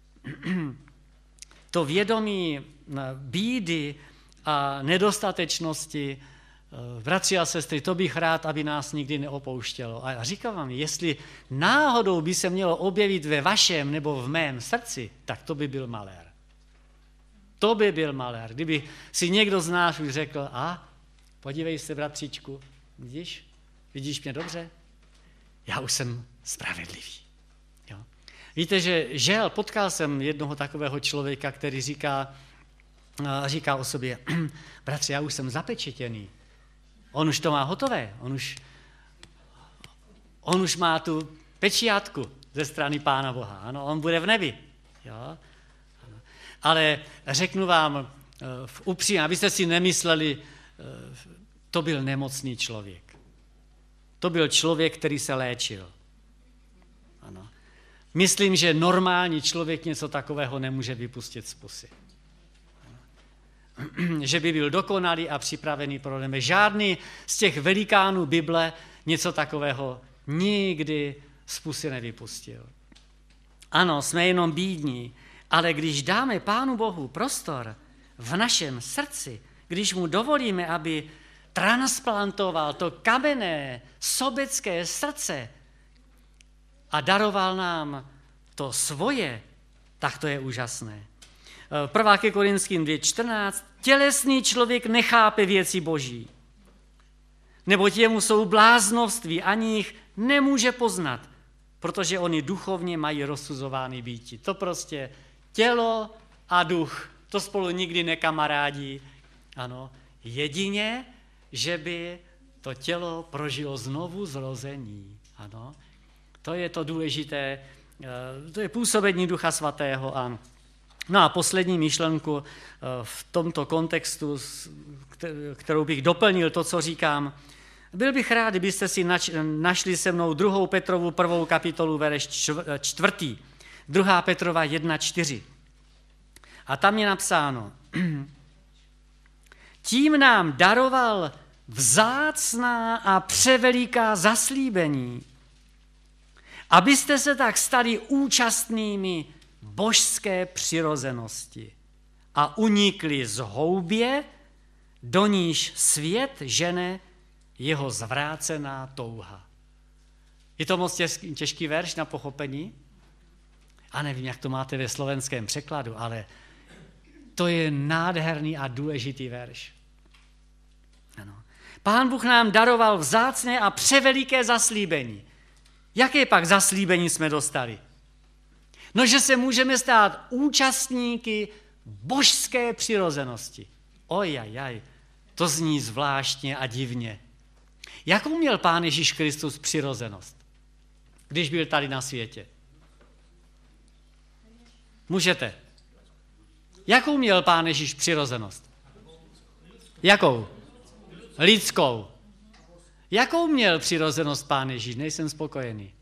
Speaker 1: To vědomí bídy a nedostatečnosti, bratři a sestry, to bych rád, aby nás nikdy neopouštělo. A říkám vám, jestli náhodou by se mělo objevit ve vašem nebo v mém srdci, tak to by byl malér. To by byl malér. Kdyby si někdo z nás už řekl, a podívej se, bratříčku, vidíš? Vidíš mě dobře? Já už jsem spravedlivý. Jo. Víte, že žel, potkal jsem jednoho takového člověka, který říká, říká o sobě, bratři, já už jsem zapečetěný. On už to má hotové, on už, on už má tu pečiátku ze strany Pána Boha, ano, on bude v nebi. Jo? Ale řeknu vám upřímně, abyste si nemysleli, to byl nemocný člověk. To byl člověk, který se léčil. Ano. Myslím, že normální člověk něco takového nemůže vypustit z pusy. Že by byl dokonalý a připravený pro nebe. Žádný z těch velikánů Bible něco takového nikdy z pusy nevypustil. Ano, jsme jenom bídní, ale když dáme Pánu Bohu prostor v našem srdci, když mu dovolíme, aby transplantoval to kamenné, sobecké srdce a daroval nám to svoje, tak to je úžasné. Prvá ke Korinským dvě čtrnáct. Tělesný člověk nechápe věci Boží, neboť jemu jsou bláznovství, ani jich nemůže poznat, protože oni duchovně mají rozsuzovány býti. To prostě tělo a duch, to spolu nikdy nekamarádí. Ano, jedině, že by to tělo prožilo znovu zrození. Ano, to je to důležité, to je působení Ducha Svatého. A no a poslední myšlenku v tomto kontextu, kterou bych doplnil to, co říkám. Byl bych rád, kdybyste si našli se mnou druhou Petrovu prvou kapitolu, verš čtvrtý. druhá Petrova jedna čtyři. A tam je napsáno, tím nám daroval vzácná a převeliká zaslíbení, abyste se tak stali účastnými božské přirozenosti a unikli z houbě, do níž svět žene jeho zvrácená touha. Je to moc těžký, těžký verš na pochopení? A nevím, jak to máte ve slovenském překladu, ale to je nádherný a důležitý verš. Ano. Pán Bůh nám daroval vzácné a převeliké zaslíbení. Jaké pak zaslíbení jsme dostali? No, že se můžeme stát účastníky božské přirozenosti. Ojajaj, to zní zvláštně a divně. Jakou měl Pán Ježíš Kristus přirozenost, když byl tady na světě? Můžete. Jakou měl Pán Ježíš přirozenost? Jakou? Lidskou. Jakou měl přirozenost Pán Ježíš? Nejsem spokojený.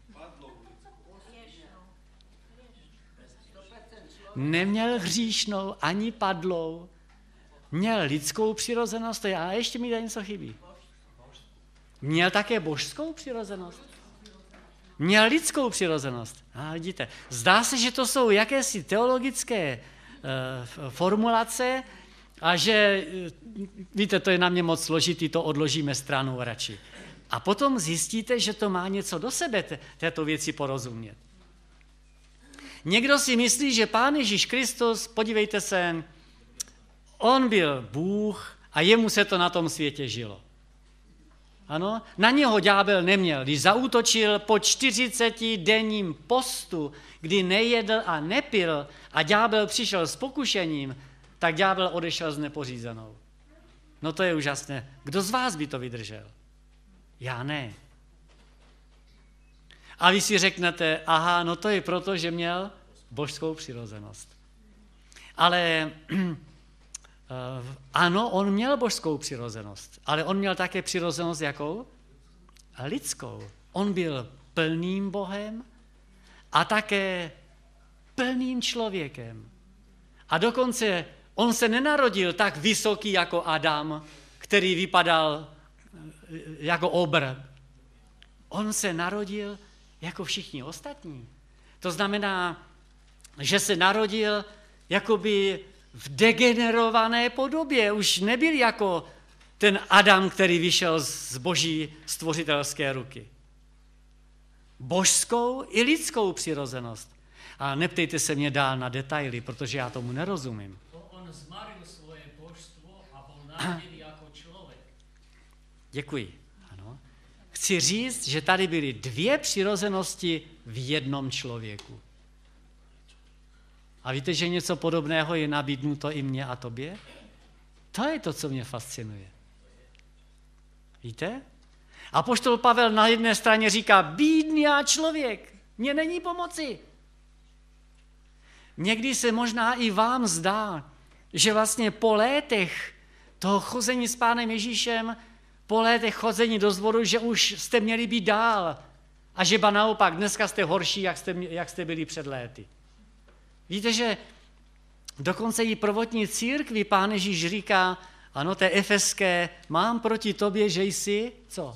Speaker 1: Neměl hříšnou ani padlou. Měl lidskou přirozenost a ještě mi tady něco chybí. Měl také božskou přirozenost. Měl lidskou přirozenost. A vidíte, zdá se, že to jsou jakési teologické uh, formulace a že, víte, to je na mě moc složitý, to odložíme stranou radši. A potom zjistíte, že to má něco do sebe, této věci porozumět. Někdo si myslí, že Pán Ježíš Kristus, podívejte se, on byl Bůh a jemu se to na tom světě žilo. Ano, na něho ďábel neměl. Když zaútočil po čtyřicetidenním postu, kdy nejedl a nepil a ďábel přišel s pokušením, tak ďábel odešel s nepořízenou. No to je úžasné. Kdo z vás by to vydržel? Já ne. A vy si řeknete, aha, no to je proto, že měl božskou přirozenost. Ale ano, on měl božskou přirozenost, ale on měl také přirozenost jakou? Lidskou. On byl plným Bohem a také plným člověkem. A dokonce on se nenarodil tak vysoký jako Adam, který vypadal jako obr. On se narodil jako všichni ostatní. To znamená, že se narodil jakoby v degenerované podobě. Už nebyl jako ten Adam, který vyšel z boží stvořitelské ruky. Božskou i lidskou přirozenost. A neptejte se mě dál na detaily, protože já tomu nerozumím.
Speaker 2: On zmaril svoje božstvo a byl narodil jako člověk.
Speaker 1: Děkuji. Ano. Chci říct, že tady byly dvě přirozenosti v jednom člověku. A víte, že něco podobného je nabídnuto i mně a tobě? To je to, co mě fascinuje. Víte? Apoštol Pavel na jedné straně říká, bídný já člověk, mně není pomoci. Někdy se možná i vám zdá, že vlastně po létech toho chození s Pánem Ježíšem, po létech chození do zboru, že už jste měli být dál a že ba naopak dneska jste horší, jak jste, jak jste byli před léty. Víte, že dokonce i prvotní církvi Pán Ježíš říká, ano, té efeské, mám proti tobě, že jsi, co?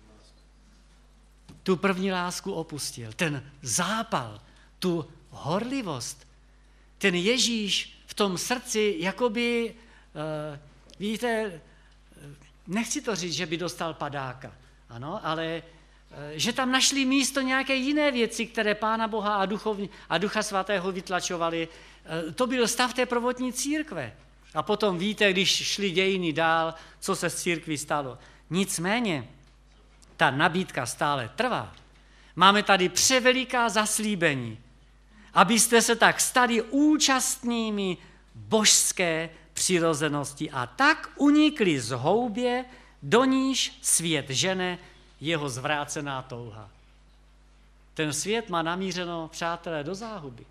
Speaker 1: Tu první lásku opustil, ten zápal, tu horlivost. Ten Ježíš v tom srdci, jakoby, uh, víte, nechci to říct, že by dostal padáka, ano, ale uh, že tam našli místo nějaké jiné věci, které Pána Boha a, duchovní, a Ducha Svatého vytlačovali. Uh, to byl stav té prvotní církve. A potom víte, když šli dějiny dál, co se s církví stalo. Nicméně, ta nabídka stále trvá. Máme tady převeliká zaslíbení, abyste se tak stali účastnými božské přirozenosti a tak unikli z houbě, do níž svět žene jeho zvrácená touha. Ten svět má namířeno, přátelé, do záhuby.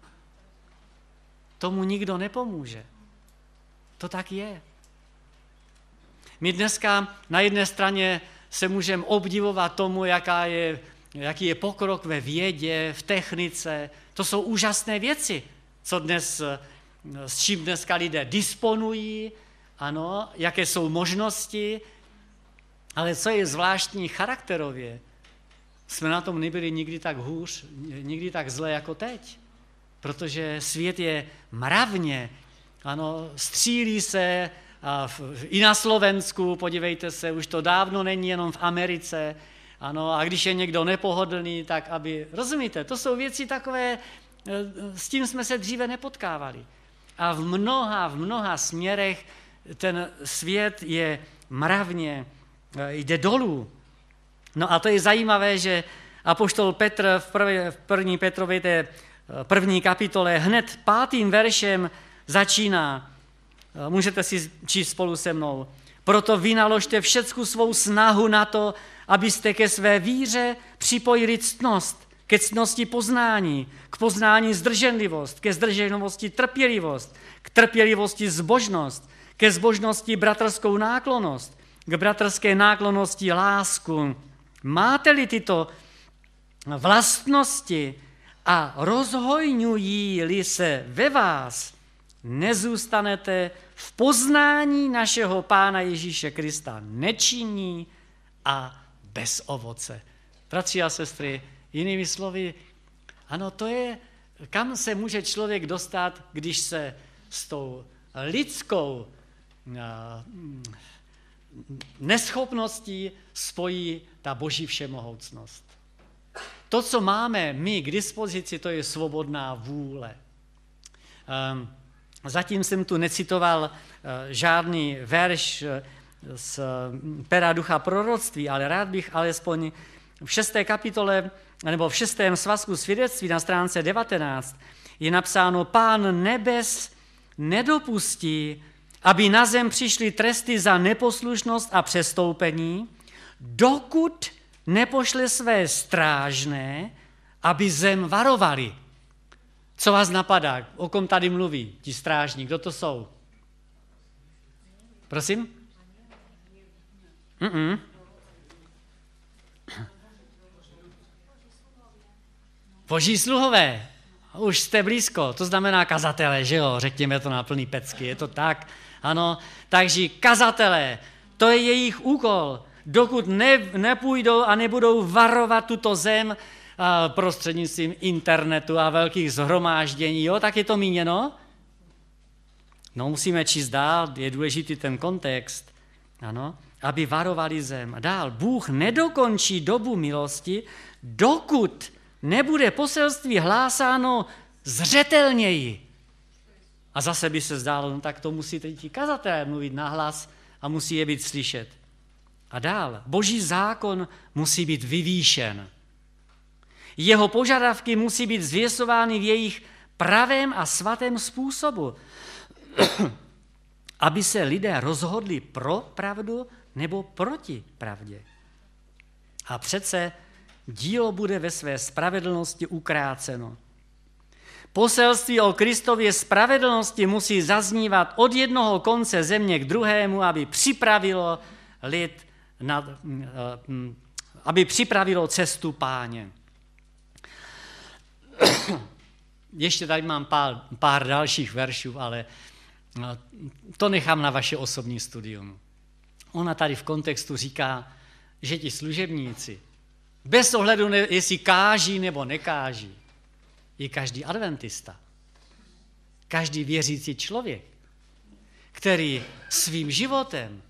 Speaker 1: Tomu nikdo nepomůže. To tak je. My dneska na jedné straně se můžeme obdivovat tomu, jaká je, jaký je pokrok ve vědě, v technice. To jsou úžasné věci, co dnes, s čím dneska lidé disponují, ano, jaké jsou možnosti, ale co je zvláštní charakterově, jsme na tom nebyli nikdy tak hůř, nikdy tak zle jako teď, protože svět je mravně, ano, střílí se a v, i na Slovensku, podívejte se, už to dávno není jenom v Americe, ano, a když je někdo nepohodlný, tak aby, rozumíte, to jsou věci takové, s tím jsme se dříve nepotkávali. A v mnoha, v mnoha směrech ten svět je mravně, jde dolů. No a to je zajímavé, že apoštol Petr v, prvé, v první Petrově té první kapitole hned pátým veršem začíná. Můžete si číst spolu se mnou. Proto vynaložte všecku svou snahu na to, abyste ke své víře připojili ctnost, ke ctnosti poznání, k poznání zdrženlivost, ke zdrženlivosti trpělivost, k trpělivosti zbožnost, ke zbožnosti bratrskou náklonnost, k bratrské náklonnosti lásku. Máte-li tyto vlastnosti a rozhojňují-li se ve vás, nezůstanete v poznání našeho Pána Ježíše Krista nečinní a bez ovoce. Bratři a sestry, jinými slovy, ano, to je, kam se může člověk dostat, když se s tou lidskou neschopností spojí ta boží všemohoucnost. To, co máme my k dispozici, to je svobodná vůle. Zatím jsem tu necitoval žádný verš z pera ducha proroctví, ale rád bych alespoň v šesté kapitole, nebo v šestém svazku svědectví na stránce devatenáct je napsáno: Pán nebes nedopustí, aby na zem přišly tresty za neposlušnost a přestoupení, dokud nepošle své strážné, aby zem varovali. Co vás napadá? O kom tady mluví ti strážní? Kdo to jsou? Prosím? Mm-mm. Boží sluhové. Už jste blízko, to znamená kazatelé, že jo? Řekněme to na plný pecky, je to tak? Ano, takže kazatelé, to je jejich úkol. Dokud ne, nepůjdou a nebudou varovat tuto zem a prostřednictvím internetu a velkých shromáždění, jo, tak je to míněno? No, musíme číst dál, je důležitý ten kontext, ano, aby varovali zem. Dál, Bůh nedokončí dobu milosti, dokud nebude poselství hlásáno zřetelněji. A zase by se zdálo, no tak to musí ti kazatelé mluvit nahlas a musí je být slyšet. A dál, Boží zákon musí být vyvýšen. Jeho požadavky musí být zvěstovány v jejich pravém a svatém způsobu, aby se lidé rozhodli pro pravdu nebo proti pravdě. A přece dílo bude ve své spravedlnosti ukráceno. Poselství o Kristově spravedlnosti musí zaznívat od jednoho konce země k druhému, aby připravilo lid, na, aby připravilo cestu Páně. Ještě tady mám pár, pár dalších veršů, ale to nechám na vaše osobní studium. Ona tady v kontextu říká, že ti služebníci, bez ohledu, jestli káží nebo nekáží, je každý adventista, každý věřící člověk, který svým životem,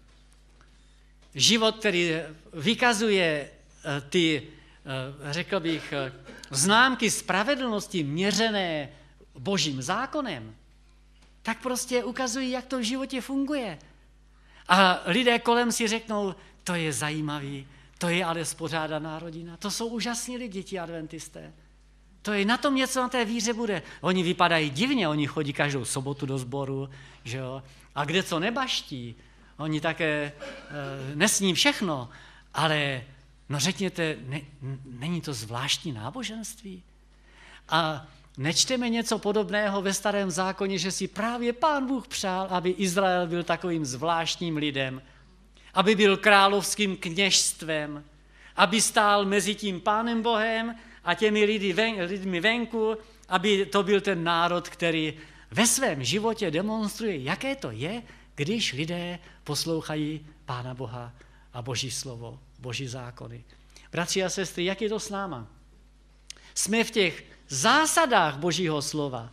Speaker 1: život, který vykazuje ty, řekl bych, známky spravedlnosti měřené Božím zákonem, tak prostě ukazují, jak to v životě funguje. A lidé kolem si řeknou, to je zajímavý, to je ale spořádaná rodina, to jsou úžasní lidi, ti adventisté. To je na tom něco na té víře bude. Oni vypadají divně, oni chodí každou sobotu do sboru, že jo? A kde co nebaští, oni také e, nesní všechno, ale no řekněte, ne, není to zvláštní náboženství? A nečteme něco podobného ve Starém zákoně, že si právě Pán Bůh přál, aby Izrael byl takovým zvláštním lidem, aby byl královským kněžstvem, aby stál mezi tím Pánem Bohem a těmi lidi ven, lidmi venku, aby to byl ten národ, který ve svém životě demonstruje, jaké to je, když lidé poslouchají Pána Boha a Boží slovo, Boží zákony. Bratři a sestry, jak je to s náma? Jsme v těch zásadách Božího slova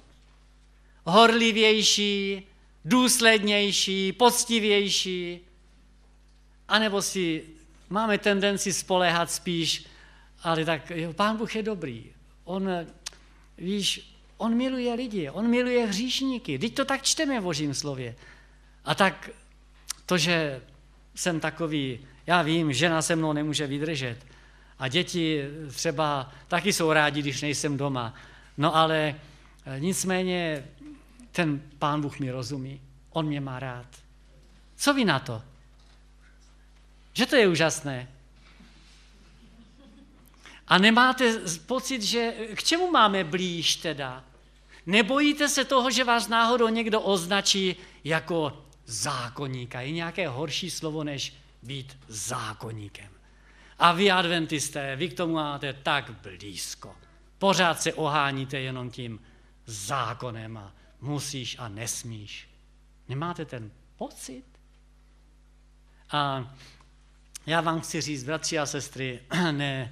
Speaker 1: horlivější, důslednější, poctivější, anebo si máme tendenci spoléhat spíš, ale tak jo, Pán Bůh je dobrý. On, víš, on miluje lidi, on miluje hříšníky. Vždyť to tak čteme v Božím slově. A tak to, že jsem takový, já vím, žena se mnou nemůže vydržet. A děti třeba taky jsou rádi, když nejsem doma. No ale nicméně ten Pán Bůh mi rozumí. On mě má rád. Co vy na to? Že to je úžasné. A nemáte pocit, že k čemu máme blíž teda? Nebojíte se toho, že vás náhodou někdo označí jako zákonníka? Je nějaké horší slovo, než být zákonníkem. A vy adventisté, vy k tomu máte tak blízko. Pořád se oháníte jenom tím zákonem a musíš a nesmíš. Nemáte ten pocit? A já vám chci říct, bratři a sestry, ne,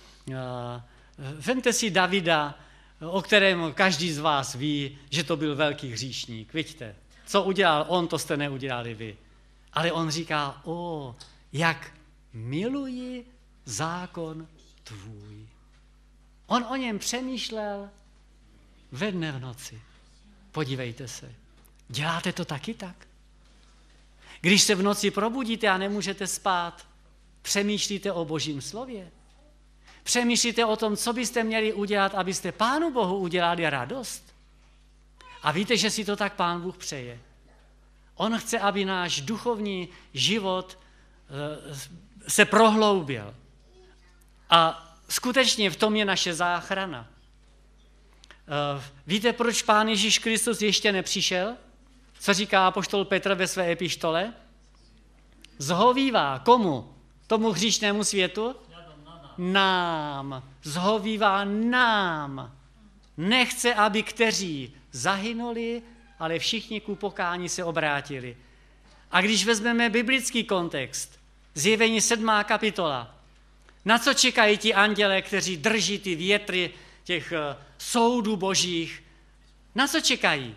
Speaker 1: vemte si Davida, o kterém každý z vás ví, že to byl velký hříšník. Vidíte, co udělal on, to jste neudělali vy. Ale on říká, o, jak miluji zákon tvůj. On o něm přemýšlel ve dne v noci. Podívejte se, děláte to taky tak? Když se v noci probudíte a nemůžete spát, přemýšlíte o Božím slově. Přemýšlíte o tom, co byste měli udělat, abyste Pánu Bohu udělali radost. A víte, že si to tak Pán Bůh přeje. On chce, aby náš duchovní život se prohloubil. A skutečně v tom je naše záchrana. Víte, proč Pán Ježíš Kristus ještě nepřišel? Co říká apoštol Petr ve své epištole? Zhovívá. Komu? Tomu hříšnému světu? Nám. Zhovívá nám. Nechce, aby kteří zahynuli, ale všichni ku pokání se obrátili. A když vezmeme biblický kontext, Zjevení sedmá kapitola, na co čekají ti anděle, kteří drží ty větry těch soudů božích? Na co čekají?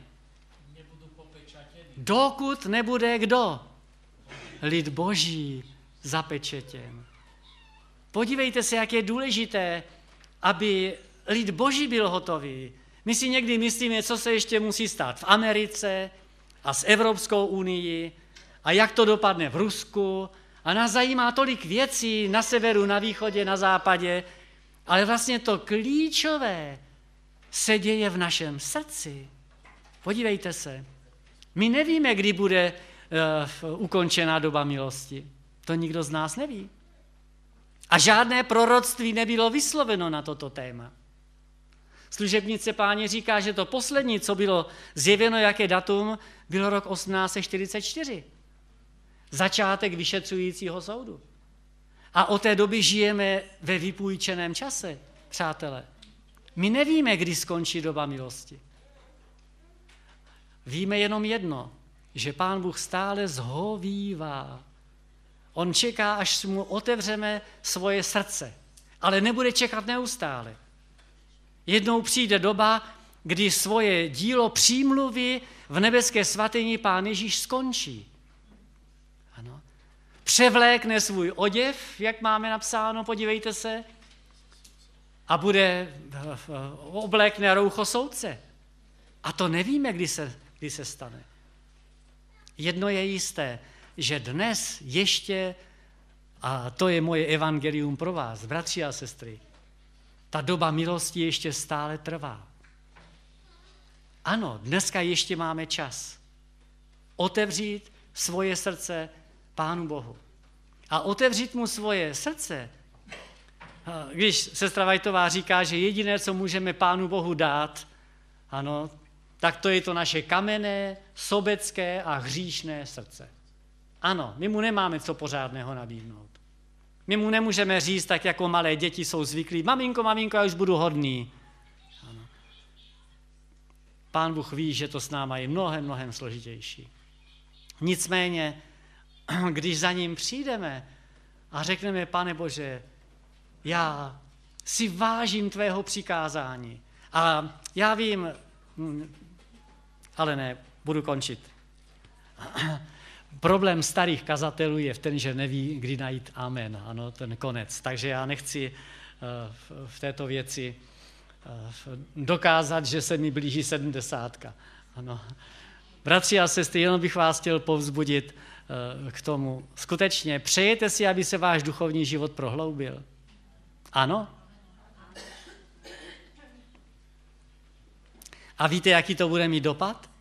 Speaker 1: Dokud nebude kdo? Lid boží zapečetěn. Podívejte se, jak je důležité, aby lid boží byl hotový. My si někdy myslíme, co se ještě musí stát v Americe a s Evropskou unii a jak to dopadne v Rusku. A nás zajímá tolik věcí na severu, na východě, na západě, ale vlastně to klíčové se děje v našem srdci. Podívejte se. My nevíme, kdy bude uh, ukončena doba milosti. To nikdo z nás neví. A žádné proroctví nebylo vysloveno na toto téma. Služebnice Páně říká, že to poslední, co bylo zjeveno, jaké datum, bylo rok osmnáct set čtyřicet čtyři. Začátek vyšetřujícího soudu. A od té doby žijeme ve vypůjčeném čase, přátelé. My nevíme, kdy skončí doba milosti. Víme jenom jedno, že Pán Bůh stále zhovívá. On čeká, až mu otevřeme svoje srdce, ale nebude čekat neustále. Jednou přijde doba, kdy svoje dílo přímluvy v nebeské svatyni Pán Ježíš skončí. Ano. Převlékne svůj oděv, jak máme napsáno, podívejte se, a bude oblékne roucho soudce. A to nevíme, kdy se, kdy se stane. Jedno je jisté, že dnes ještě, a to je moje evangelium pro vás, bratři a sestry, ta doba milosti ještě stále trvá. Ano, dneska ještě máme čas otevřít svoje srdce Pánu Bohu. A otevřít mu svoje srdce, když sestra Vajtová říká, že jediné, co můžeme Pánu Bohu dát, ano, tak to je to naše kamenné, sobecké a hříšné srdce. Ano, my mu nemáme co pořádného nabídnout. My mu nemůžeme říct, tak jako malé děti jsou zvyklí, maminko, maminko, já už budu hodný. Ano. Pán Bůh ví, že to s náma je mnohem, mnohem složitější. Nicméně, když za ním přijdeme a řekneme, Pane Bože, já si vážím tvého přikázání a já vím, ale ne, budu končit. Problém starých kazatelů je v ten, že neví, kdy najít amen, ano, ten konec. Takže já nechci uh, v této věci uh, dokázat, že se mi blíží sedmdesátka. Ano. Bratři a sestry, jenom bych vás chtěl povzbudit uh, k tomu. Skutečně, přejete si, aby se váš duchovní život prohloubil? Ano? A víte, jaký to bude mít dopad?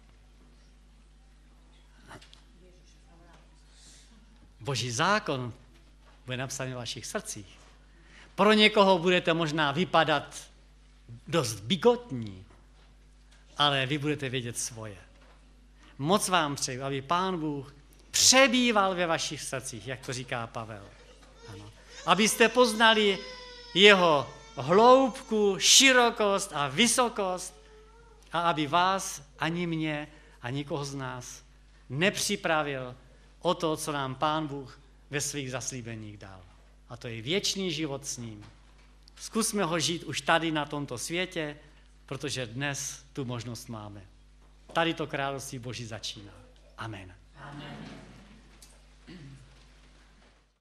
Speaker 1: Boží zákon bude napsaný v vašich srdcích. Pro někoho budete možná vypadat dost bigotní, ale vy budete vědět svoje. Moc vám přeju, aby Pán Bůh přebýval ve vašich srdcích, jak to říká Pavel. Ano. Abyste poznali jeho hloubku, širokost a vysokost a aby vás, ani mě, a nikoho z nás nepřipravil o to, co nám Pán Bůh ve svých zaslíbeních dal. A to je věčný život s ním. Zkusme ho žít už tady na tomto světě, protože dnes tu možnost máme. Tady to království Boží začíná. Amen. Amen.